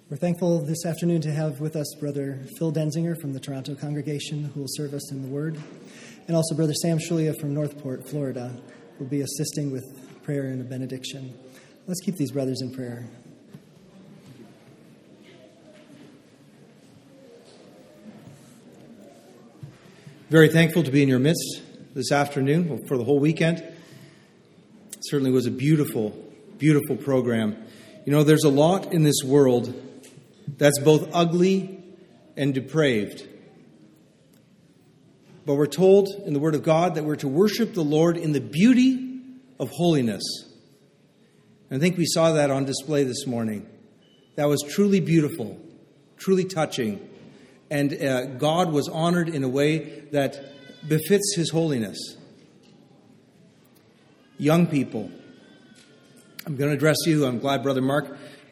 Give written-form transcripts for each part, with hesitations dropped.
We're thankful this afternoon to have with us Brother Phil Denzinger from the Toronto congregation, who will serve us in the Word, and also Brother Sam Shulia from Northport, Florida, who will be assisting with prayer and a benediction. Let's keep these brothers in prayer. Very thankful to be in your midst this afternoon, for the whole weekend. It certainly was a beautiful, beautiful program. You know, there's a lot in this world that's both ugly and depraved. But we're told in the Word of God that we're to worship the Lord in the beauty of holiness. And I think we saw that on display this morning. That was truly beautiful, truly touching. And God was honored in a way that befits His holiness. Young people, I'm going to address you. I'm glad Brother Mark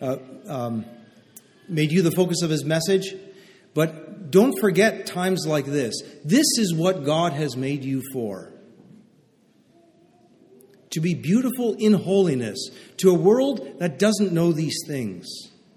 made you the focus of his message. But don't forget times like this. This is what God has made you for. To be beautiful in holiness to a world that doesn't know these things.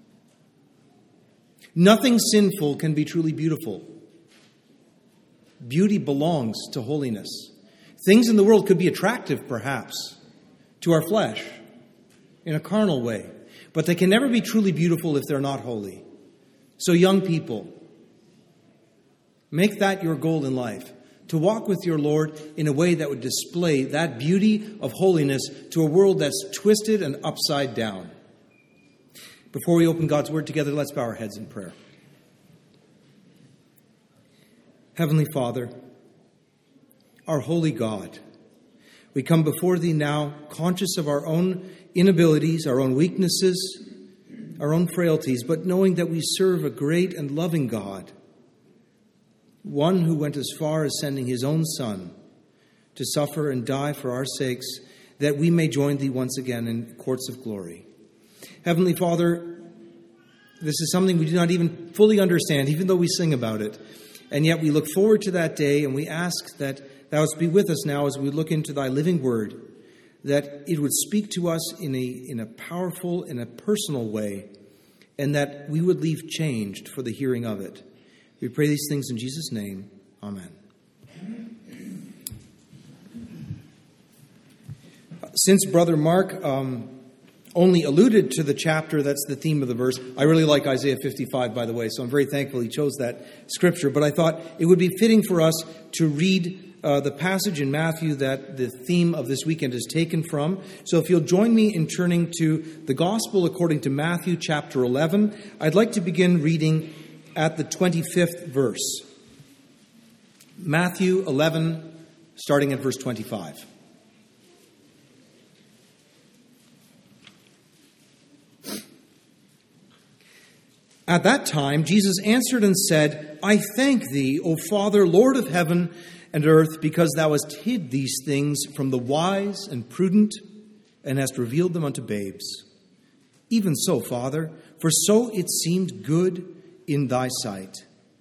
Nothing sinful can be truly beautiful. Beauty belongs to holiness. Things in the world could be attractive, perhaps, to our flesh in a carnal way. But they can never be truly beautiful if they're not holy. So young people, make that your goal in life. To walk with your Lord in a way that would display that beauty of holiness to a world that's twisted and upside down. Before we open God's Word together, let's bow our heads in prayer. Heavenly Father, our holy God, we come before Thee now conscious of our own inabilities, our own weaknesses, our own frailties, but knowing that we serve a great and loving God, one who went as far as sending His own Son to suffer and die for our sakes, that we may join Thee once again in courts of glory. Heavenly Father, this is something we do not even fully understand, even though we sing about it. And yet we look forward to that day, and we ask that Thou be with us now as we look into Thy living Word, that it would speak to us in a powerful, in a personal way, and that we would leave changed for the hearing of it. We pray these things in Jesus' name. Amen. Since Brother Mark only alluded to the chapter that's the theme of the verse, I really like Isaiah 55, by the way, so I'm very thankful he chose that scripture. But I thought it would be fitting for us to read the passage in Matthew that the theme of this weekend is taken from. So if you'll join me in turning to the Gospel according to Matthew chapter 11, I'd like to begin reading at the 25th verse. Matthew 11, starting at verse 25. At that time, Jesus answered and said, I thank Thee, O Father, Lord of heaven and earth, because Thou hast hid these things from the wise and prudent, and hast revealed them unto babes. Even so, Father, for so it seemed good in Thy sight.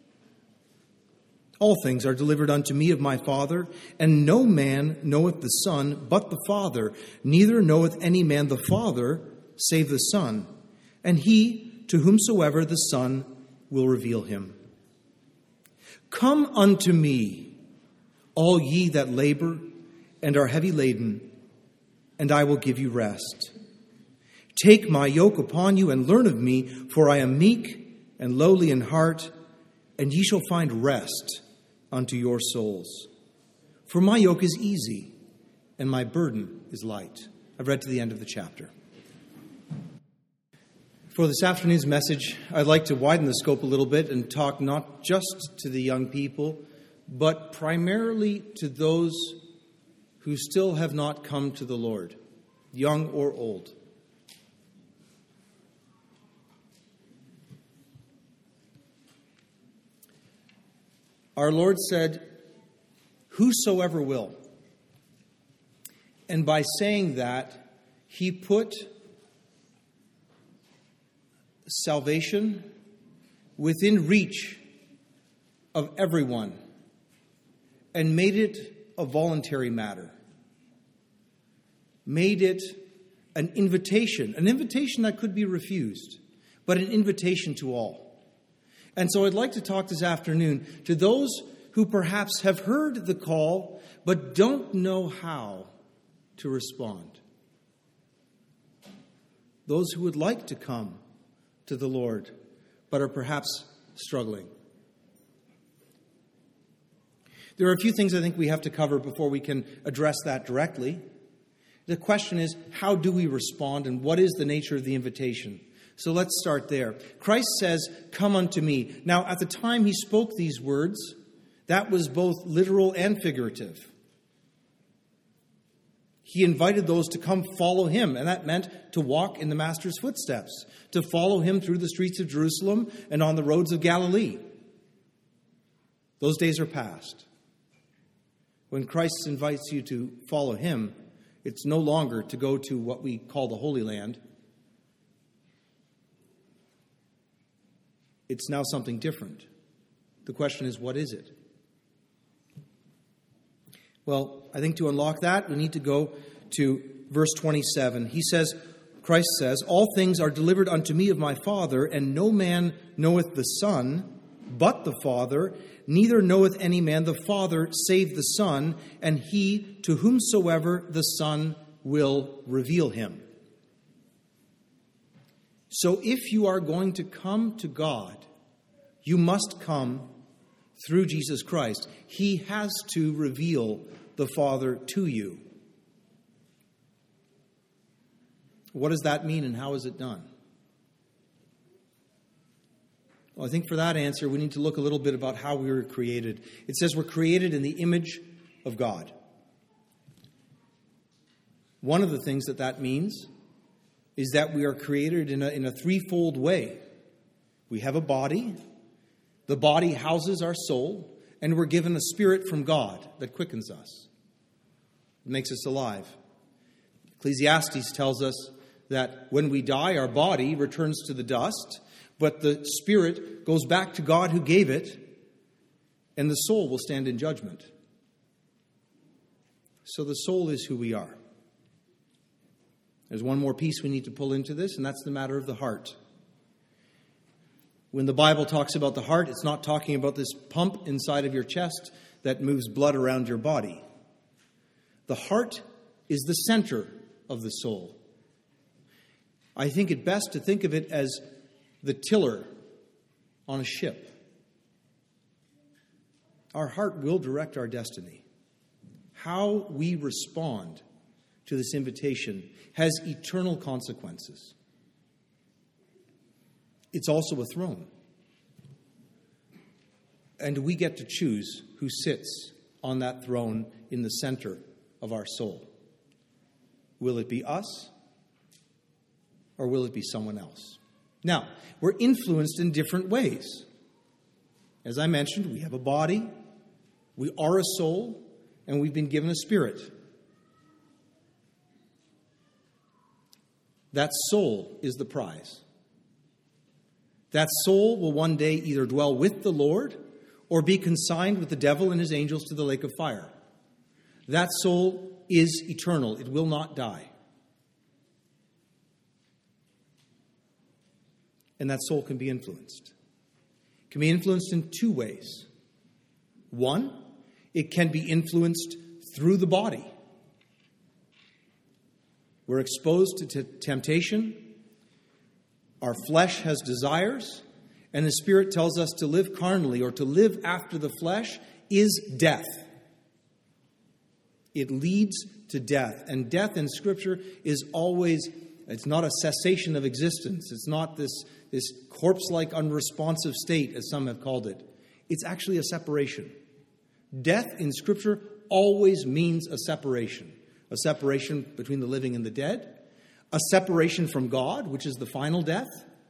All things are delivered unto me of my Father, and no man knoweth the Son but the Father, neither knoweth any man the Father save the Son, and he to whomsoever the Son will reveal him. Come unto me, all ye that labor and are heavy laden, and I will give you rest. Take my yoke upon you and learn of me, for I am meek and lowly in heart, and ye shall find rest unto your souls. For my yoke is easy, and my burden is light. I've read to the end of the chapter. For this afternoon's message, I'd like to widen the scope a little bit and talk not just to the young people, but primarily to those who still have not come to the Lord, young or old. Our Lord said, whosoever will. And by saying that, He put salvation within reach of everyone and made it a voluntary matter. Made it an invitation that could be refused, but an invitation to all. And so I'd like to talk this afternoon to those who perhaps have heard the call, but don't know how to respond. Those who would like to come to the Lord, but are perhaps struggling. There are a few things I think we have to cover before we can address that directly. The question is, how do we respond, and what is the nature of the invitation? So let's start there. Christ says, "Come unto me." Now, at the time he spoke these words, that was both literal and figurative. He invited those to come follow him, and that meant to walk in the Master's footsteps, to follow him through the streets of Jerusalem and on the roads of Galilee. Those days are past. When Christ invites you to follow him, it's no longer to go to what we call the Holy Land. It's now something different. The question is, what is it? Well, I think to unlock that, we need to go to verse 27. Christ says, "All things are delivered unto me of my Father, and no man knoweth the Son, but the Father, neither knoweth any man the Father, save the Son, and he to whomsoever the Son will reveal him." So if you are going to come to God, you must come through Jesus Christ. He has to reveal the Father to you. What does that mean, and how is it done? Well, I think for that answer, we need to look a little bit about how we were created. It says we're created in the image of God. One of the things that means is that we are created in a threefold way. We have a body. The body houses our soul, and we're given a spirit from God that quickens us. It makes us alive. Ecclesiastes tells us that when we die, our body returns to the dust, but the spirit goes back to God who gave it, and the soul will stand in judgment. So the soul is who we are. There's one more piece we need to pull into this, and that's the matter of the heart. When the Bible talks about the heart, it's not talking about this pump inside of your chest that moves blood around your body. The heart is the center of the soul. I think it best to think of it as the tiller on a ship. Our heart will direct our destiny. How we respond to this invitation has eternal consequences. It's also a throne. And we get to choose who sits on that throne in the center of our soul. Will it be us, or will it be someone else? Now, we're influenced in different ways. As I mentioned, we have a body, we are a soul, and we've been given a spirit. That soul is the prize. That soul will one day either dwell with the Lord or be consigned with the devil and his angels to the lake of fire. That soul is eternal. It will not die. And that soul can be influenced. It can be influenced in two ways. One, it can be influenced through the body. We're exposed to temptation. Our flesh has desires, and the Spirit tells us to live carnally, or to live after the flesh, is death. It leads to death. And death in Scripture is always, it's not a cessation of existence. It's not this corpse-like unresponsive state, as some have called it. It's actually a separation. Death in Scripture always means a separation between the living and the dead, a separation from God, which is the final death.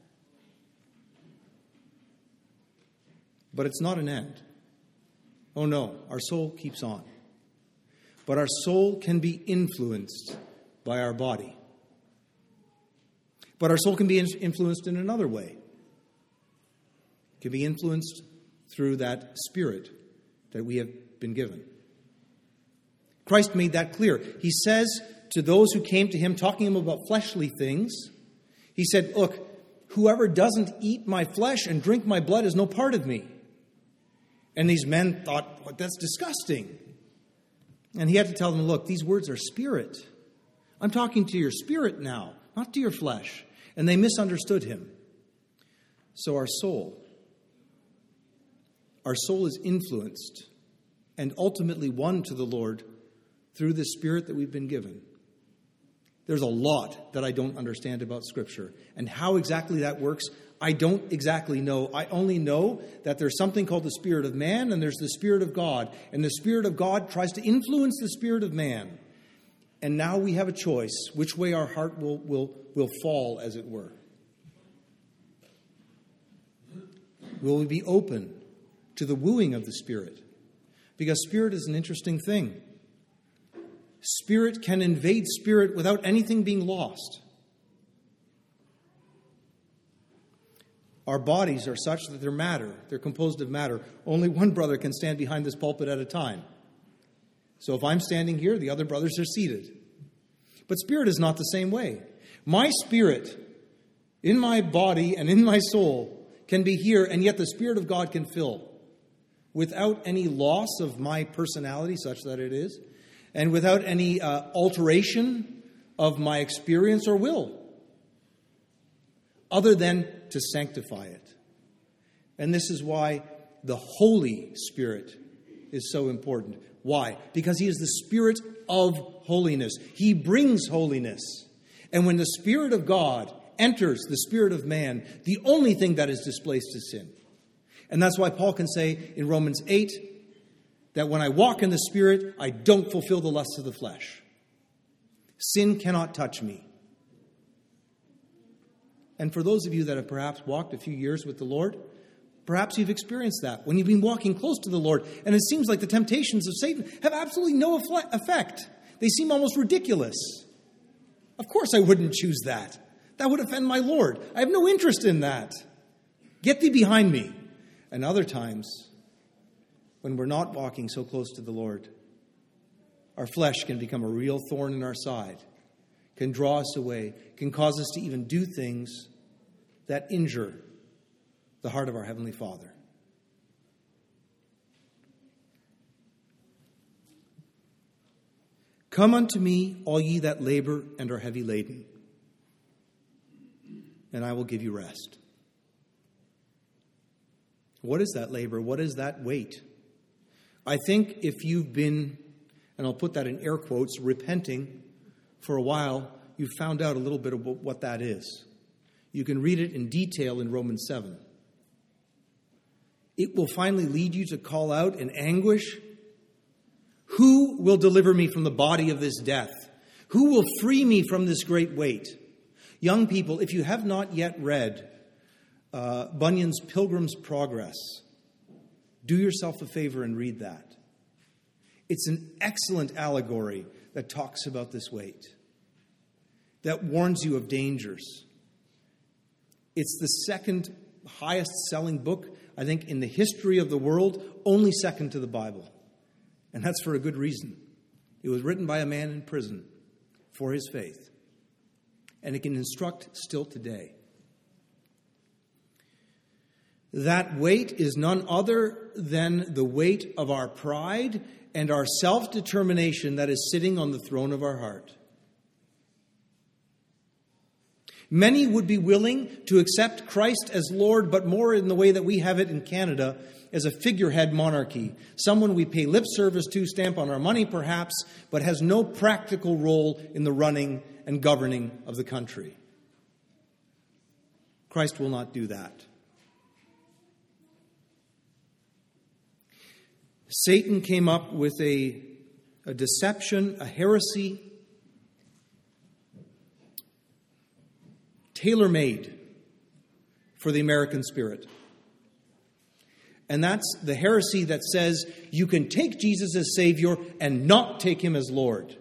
But it's not an end. Oh no, our soul keeps on. But our soul can be influenced by our body. But our soul can be influenced in another way. It can be influenced through that spirit that we have been given. Christ made that clear. He says to those who came to him talking about fleshly things, he said, look, whoever doesn't eat my flesh and drink my blood is no part of me. And these men thought, well, that's disgusting. And he had to tell them, look, these words are spirit. I'm talking to your spirit now, not to your flesh. And they misunderstood him. So our soul is influenced and ultimately won to the Lord through the Spirit that we've been given. There's a lot that I don't understand about Scripture. And how exactly that works, I don't exactly know. I only know that there's something called the Spirit of man and there's the Spirit of God. And the Spirit of God tries to influence the Spirit of man. And now we have a choice which way our heart will fall, as it were. Will we be open to the wooing of the Spirit? Because Spirit is an interesting thing. Spirit can invade spirit without anything being lost. Our bodies are such that they're matter. They're composed of matter. Only one brother can stand behind this pulpit at a time. So if I'm standing here, the other brothers are seated. But spirit is not the same way. My spirit in my body and in my soul can be here, and yet the Spirit of God can fill without any loss of my personality, such that it is, and without any alteration of my experience or will, other than to sanctify it. And this is why the Holy Spirit is so important. Why? Because He is the Spirit of holiness. He brings holiness. And when the Spirit of God enters the spirit of man, the only thing that is displaced is sin. And that's why Paul can say in Romans 8 that when I walk in the Spirit, I don't fulfill the lusts of the flesh. Sin cannot touch me. And for those of you that have perhaps walked a few years with the Lord, perhaps you've experienced that. When you've been walking close to the Lord, and it seems like the temptations of Satan have absolutely no effect. They seem almost ridiculous. Of course I wouldn't choose that. That would offend my Lord. I have no interest in that. Get thee behind me. And other times, when we're not walking so close to the Lord, our flesh can become a real thorn in our side, can draw us away, can cause us to even do things that injure the heart of our Heavenly Father. Come unto me, all ye that labor and are heavy laden, and I will give you rest. What is that labor? What is that weight? I think if you've been, and I'll put that in air quotes, repenting for a while, you've found out a little bit about what that is. You can read it in detail in Romans 7. It will finally lead you to call out in anguish, who will deliver me from the body of this death? Who will free me from this great weight? Young people, if you have not yet read Bunyan's Pilgrim's Progress, do yourself a favor and read that. It's an excellent allegory that talks about this weight, that warns you of dangers. It's the second highest selling book, I think, in the history of the world, only second to the Bible. And that's for a good reason. It was written by a man in prison for his faith. And it can instruct still today. That weight is none other than the weight of our pride and our self-determination that is sitting on the throne of our heart. Many would be willing to accept Christ as Lord, but more in the way that we have it in Canada, as a figurehead monarchy. Someone we pay lip service to, stamp on our money perhaps, but has no practical role in the running and governing of the country. Christ will not do that. Satan came up with a deception, a heresy, tailor-made for the American spirit. And that's the heresy that says you can take Jesus as Savior and not take Him as Lord.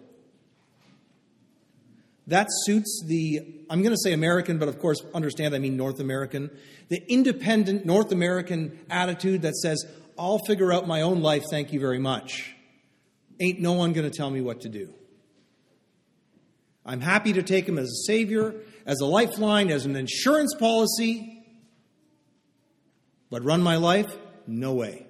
That suits the, I'm going to say American, but of course, understand I mean North American, the independent North American attitude that says, I'll figure out my own life, thank you very much. Ain't no one going to tell me what to do. I'm happy to take Him as a Savior, as a lifeline, as an insurance policy. But run my life? No way.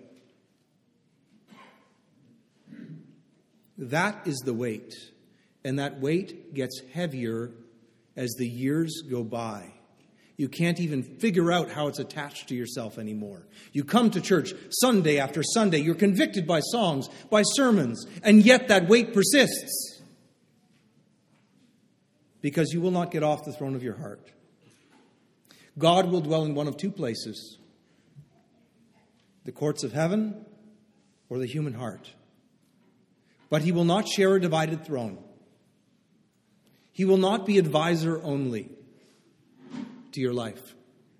That is the weight. And that weight gets heavier as the years go by. You can't even figure out how it's attached to yourself anymore. You come to church Sunday after Sunday. You're convicted by songs, by sermons, and yet that weight persists. Because you will not get off the throne of your heart. God will dwell in one of two places: the courts of heaven or the human heart. But he will not share a divided throne. He will not be advisor only to your life.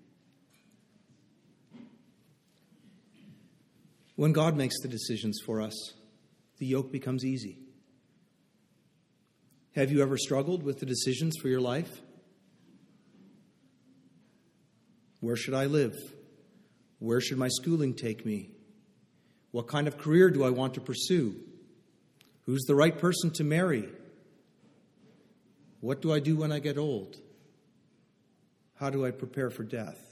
When God makes the decisions for us, the yoke becomes easy. Have you ever struggled with the decisions for your life? Where should I live? Where should my schooling take me? What kind of career do I want to pursue? Who's the right person to marry? What do I do when I get old? How do I prepare for death?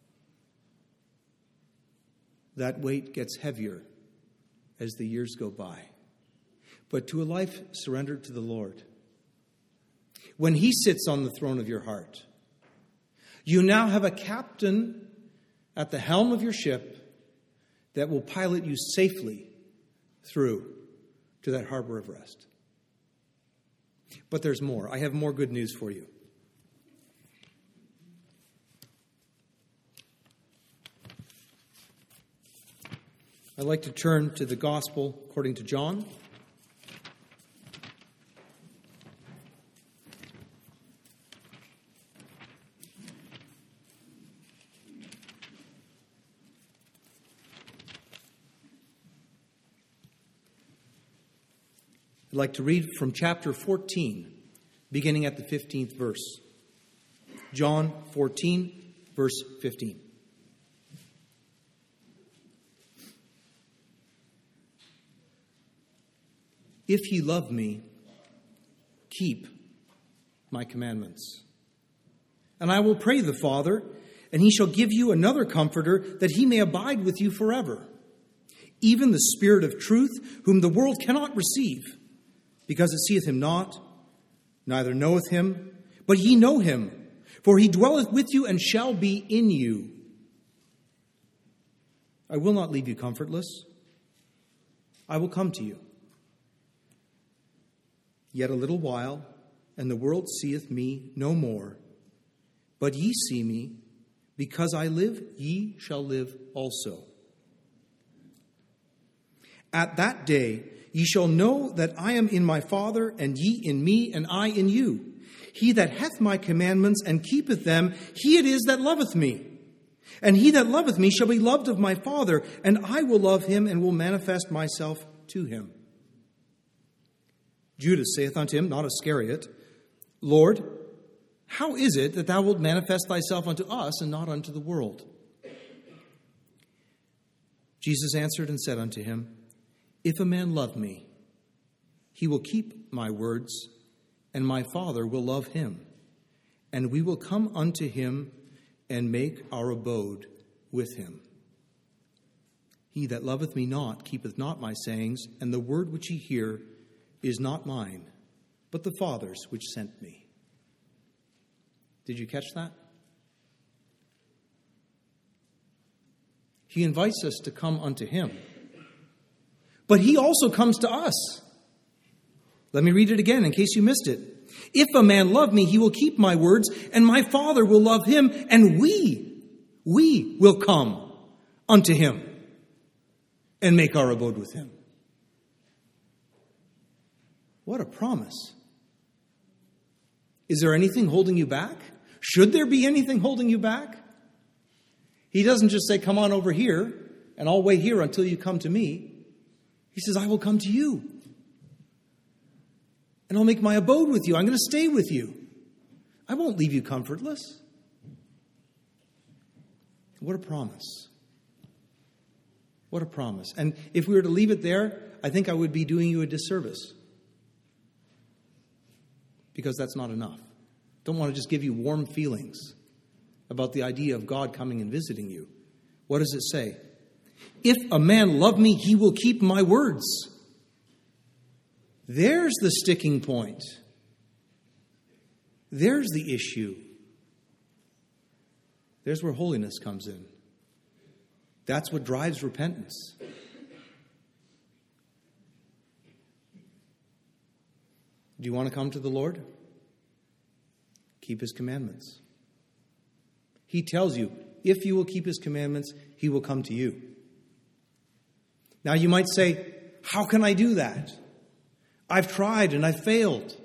That weight gets heavier as the years go by. But to a life surrendered to the Lord, when he sits on the throne of your heart, you now have a captain at the helm of your ship that will pilot you safely through to that harbor of rest. But there's more. I have more good news for you. I'd like to turn to the Gospel according to John. I'd like to read from chapter 14, beginning at the 15th verse. John 14, verse 15. If ye love me, keep my commandments. And I will pray the Father, and he shall give you another Comforter, that he may abide with you forever. Even the Spirit of truth, whom the world cannot receive, because it seeth him not, neither knoweth him, but ye know him, for he dwelleth with you and shall be in you. I will not leave you comfortless. I will come to you. Yet a little while, and the world seeth me no more. But ye see me, because I live, ye shall live also. At that day ye shall know that I am in my Father, and ye in me, and I in you. He that hath my commandments and keepeth them, he it is that loveth me. And he that loveth me shall be loved of my Father, and I will love him, and will manifest myself to him. Judas saith unto him, not Iscariot, Lord, how is it that thou wilt manifest thyself unto us, and not unto the world? Jesus answered and said unto him, If a man love me, he will keep my words, and my Father will love him, and we will come unto him and make our abode with him. He that loveth me not keepeth not my sayings, and the word which ye hear is not mine, but the Father's which sent me. Did you catch that? He invites us to come unto him, but he also comes to us. Let me read it again in case you missed it. If a man love me, he will keep my words, and my Father will love him, and we will come unto him and make our abode with him. What a promise. Is there anything holding you back? Should there be anything holding you back? He doesn't just say, come on over here, and I'll wait here until you come to me. He says, I will come to you. And I'll make my abode with you. I'm going to stay with you. I won't leave you comfortless. What a promise. What a promise. And if we were to leave it there, I think I would be doing you a disservice. Because that's not enough. Don't want to just give you warm feelings about the idea of God coming and visiting you. What does it say? If a man love me, he will keep my words. There's the sticking point. There's the issue. There's where holiness comes in. That's what drives repentance. Do you want to come to the Lord? Keep His commandments. He tells you, if you will keep His commandments, He will come to you. Now you might say, how can I do that? I've tried and I've failed.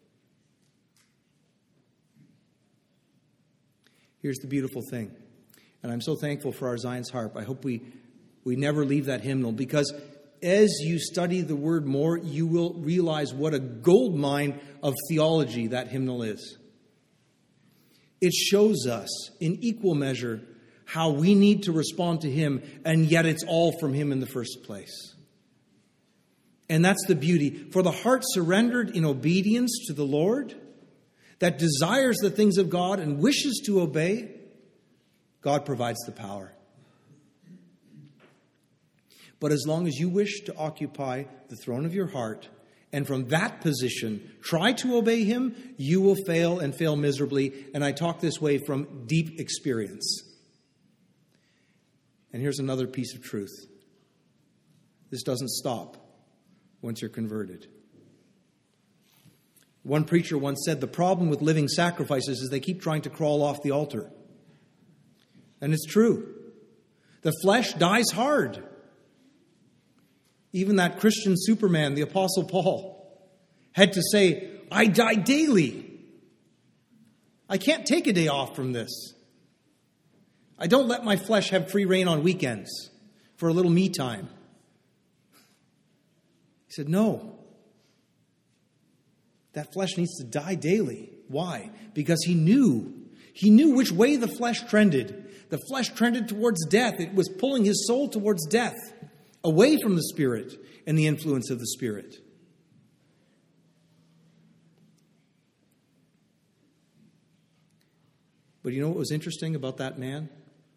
Here's the beautiful thing. And I'm so thankful for our Zion's harp. I hope we never leave that hymnal, because as you study the word more, you will realize what a gold mine of theology that hymnal is. It shows us in equal measure how we need to respond to Him, and yet it's all from Him in the first place. And that's the beauty. For the heart surrendered in obedience to the Lord, that desires the things of God and wishes to obey, God provides the power. But as long as you wish to occupy the throne of your heart, and from that position try to obey Him, you will fail and fail miserably. And I talk this way from deep experience. And here's another piece of truth. This doesn't stop once you're converted. One preacher once said, the problem with living sacrifices is they keep trying to crawl off the altar. And it's true. The flesh dies hard. Even that Christian Superman, the Apostle Paul, had to say, I die daily. I can't take a day off from this. I don't let my flesh have free rein on weekends for a little me time. He said, no. That flesh needs to die daily. Why? Because he knew which way the flesh trended. The flesh trended towards death. It was pulling his soul towards death, away from the Spirit and the influence of the Spirit. But you know what was interesting about that man?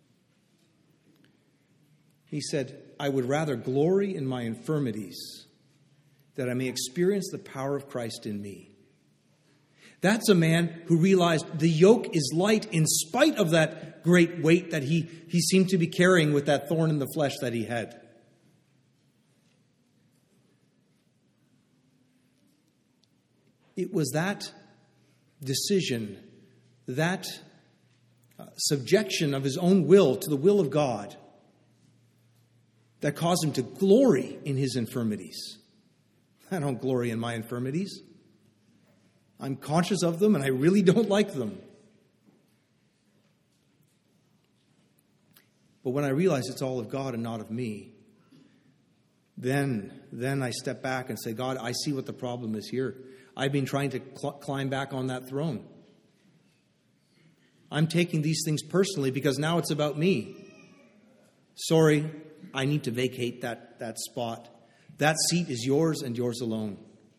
He said, I would rather glory in my infirmities, that I may experience the power of Christ in me. That's a man who realized the yoke is light in spite of that great weight that he seemed to be carrying with that thorn in the flesh that he had. It was that decision, that subjection of his own will to the will of God, that caused him to glory in his infirmities. I don't glory in my infirmities. I'm conscious of them and I really don't like them. But when I realize it's all of God and not of me, then I step back and say, God, I see what the problem is here. I've been trying to climb back on that throne. I'm taking these things personally because now it's about me. Sorry, I need to vacate that spot. That seat is yours and yours alone.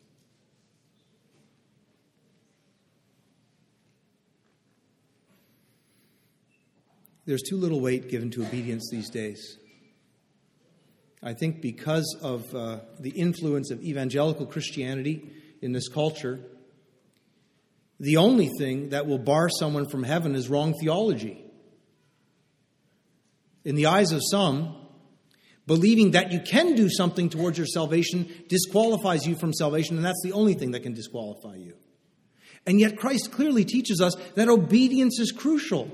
There's too little weight given to obedience these days. I think because of the influence of evangelical Christianity in this culture, the only thing that will bar someone from heaven is wrong theology. In the eyes of some, believing that you can do something towards your salvation disqualifies you from salvation, and that's the only thing that can disqualify you. And yet Christ clearly teaches us that obedience is crucial.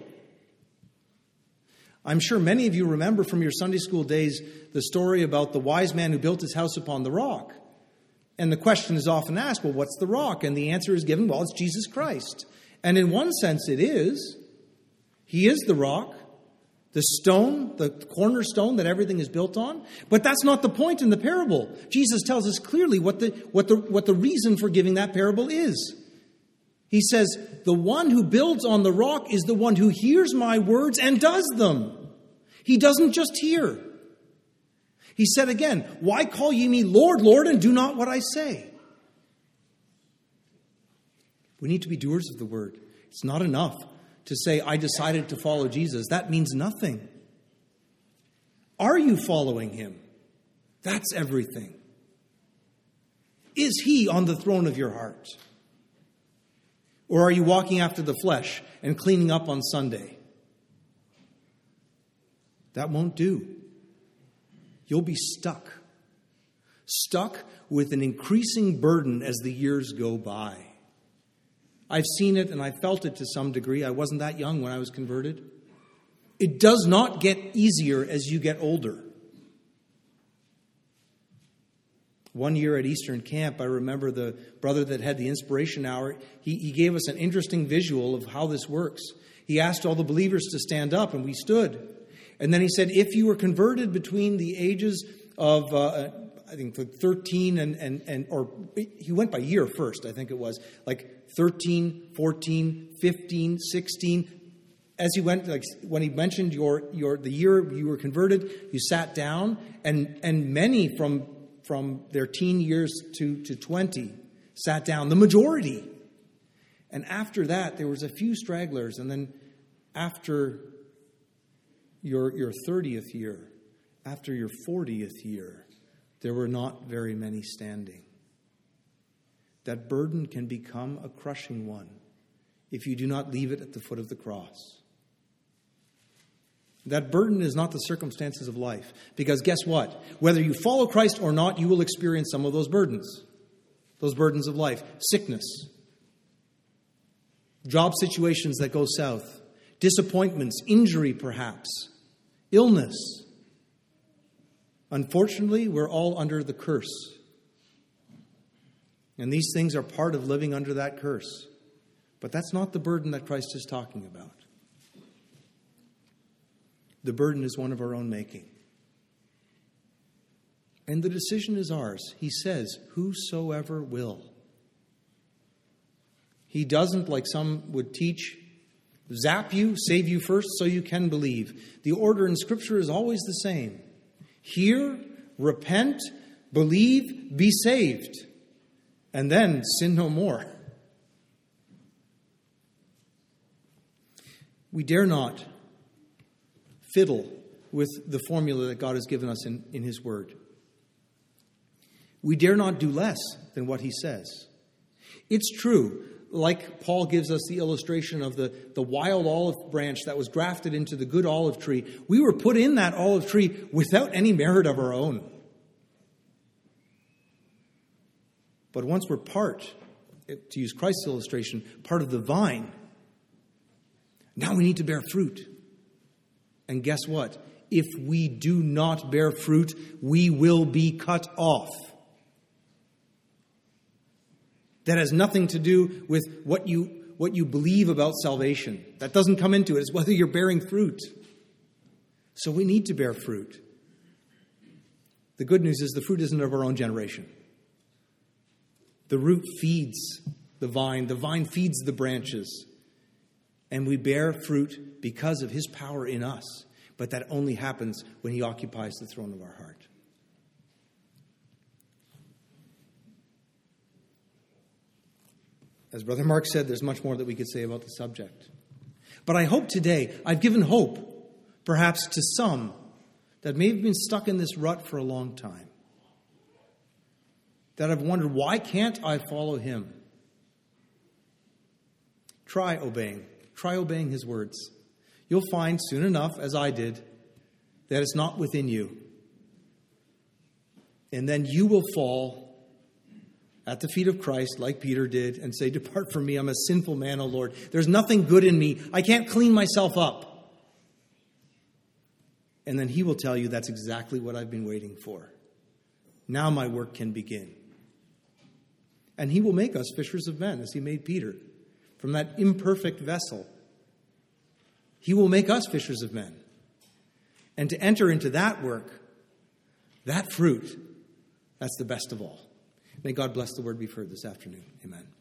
I'm sure many of you remember from your Sunday school days the story about the wise man who built his house upon the rock. And the question is often asked, well, what's the rock? And the answer is given, well, it's Jesus Christ. And in one sense it is. He is the rock, the stone, the cornerstone that everything is built on. But that's not the point in the parable. Jesus tells us clearly what the reason for giving that parable is. He says, the one who builds on the rock is the one who hears my words and does them. He doesn't just hear. He said again, why call ye me Lord, Lord, and do not what I say? We need to be doers of the word. It's not enough to say, I decided to follow Jesus. That means nothing. Are you following him? That's everything. Is he on the throne of your heart? Or are you walking after the flesh and cleaning up on Sunday? That won't do. You'll be stuck. Stuck with an increasing burden as the years go by. I've seen it and I felt it to some degree. I wasn't that young when I was converted. It does not get easier as you get older. One year at Eastern Camp, I remember the brother that had the inspiration hour, he gave us an interesting visual of how this works. He asked all the believers to stand up, and we stood. And then he said, if you were converted between the ages of, I think, 13 or he went by year first, I think it was, like 13, 14, 15, 16. As he went, like when he mentioned the year you were converted, you sat down, and many from their teen years to 20 sat down, the majority. And after that, there was a few stragglers. And then after your 30th year, after your 40th year, there were not very many standing. That burden can become a crushing one if you do not leave it at the foot of the cross. That burden is not the circumstances of life. Because guess what? Whether you follow Christ or not, you will experience some of those burdens. Those burdens of life. Sickness. Job situations that go south. Disappointments. Injury, perhaps. Illness. Unfortunately, we're all under the curse. And these things are part of living under that curse. But that's not the burden that Christ is talking about. The burden is one of our own making. And the decision is ours. He says, whosoever will. He doesn't, like some would teach, zap you, save you first so you can believe. The order in Scripture is always the same. Hear, repent, believe, be saved. And then sin no more. We dare not fiddle with the formula that God has given us in His Word. We dare not do less than what He says. It's true, like Paul gives us the illustration of the wild olive branch that was grafted into the good olive tree. We were put in that olive tree without any merit of our own. But once we're part, to use Christ's illustration, part of the vine, now we need to bear fruit. And guess what? If we do not bear fruit, we will be cut off. That has nothing to do with what you believe about salvation. That doesn't come into it. It's whether you're bearing fruit. So we need to bear fruit. The good news is the fruit isn't of our own generation. The root feeds the vine feeds the branches. And we bear fruit because of His power in us. But that only happens when He occupies the throne of our heart. As Brother Mark said, there's much more that we could say about the subject. But I hope today I've given hope, perhaps to some, that may have been stuck in this rut for a long time. That have wondered, why can't I follow Him? Try obeying. Try obeying His words. You'll find soon enough, as I did, that it's not within you. And then you will fall at the feet of Christ, like Peter did, and say, depart from me, I'm a sinful man, O Lord. There's nothing good in me. I can't clean myself up. And then He will tell you, that's exactly what I've been waiting for. Now my work can begin. And He will make us fishers of men, as He made Peter. From that imperfect vessel, He will make us fishers of men. And to enter into that work, that fruit, that's the best of all. May God bless the word we've heard this afternoon. Amen.